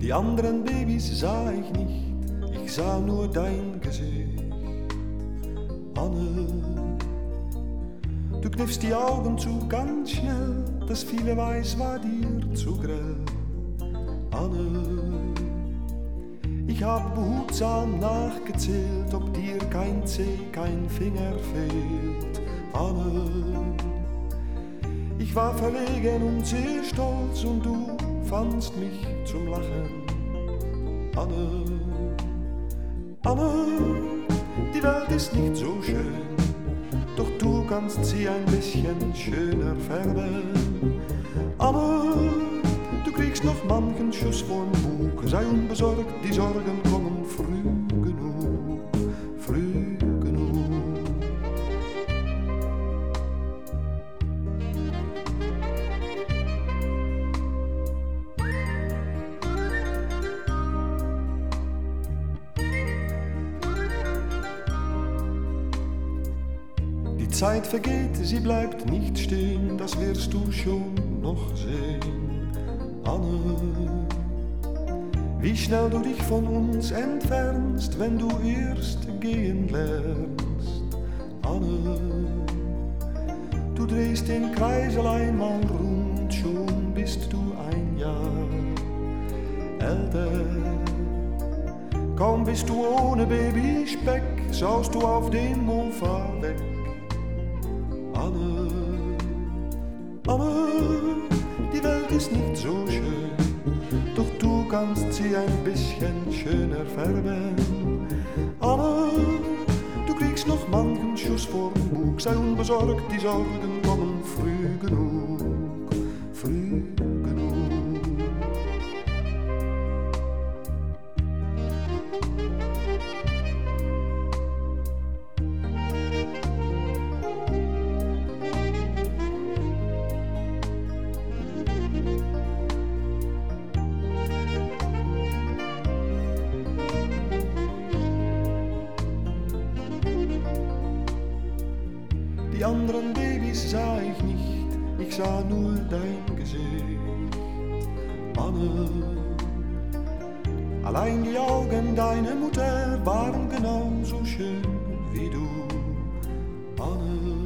Die anderen Babys sah ich nicht, ich sah nur dein Gesicht. Anne, du kniffst die Augen zu ganz schnell, das viele Weiß war dir zu grell. Anne, ich hab behutsam nachgezählt, ob dir kein Zeh, kein Finger fehlt. Anne, ich war verlegen und sehr stolz und du fandst mich zum Lachen. Anne, Anne, die Welt ist nicht so schön, doch du kannst sie ein bisschen schöner färben. Anne, du kriegst noch manchen Schuss vorm Bug, sei unbesorgt, die Sorgen kommen früh genug, früh genug. Die Zeit vergeht, sie bleibt nicht stehen, das wirst du schon noch sehen. Anne, wie schnell du dich von uns entfernst, wenn du erst gehen lernst. Anne, du drehst den Kreisel einmal rund, schon bist du ein Jahr älter. Kaum bist du ohne Babyspeck, saust du auf dem Mofa weg. Anne, Anne, die Welt ist nicht so schön, doch du kannst sie ein bisschen schöner färben. Anne, du kriegst noch manchen Schuss vorm Bug, sei unbesorgt, die Sorgen kommen früh genug, früh genug. Die anderen Babys sah ich nicht, ich sah nur dein Gesicht. Anne, allein die Augen deiner Mutter waren genauso schön wie du. Anne,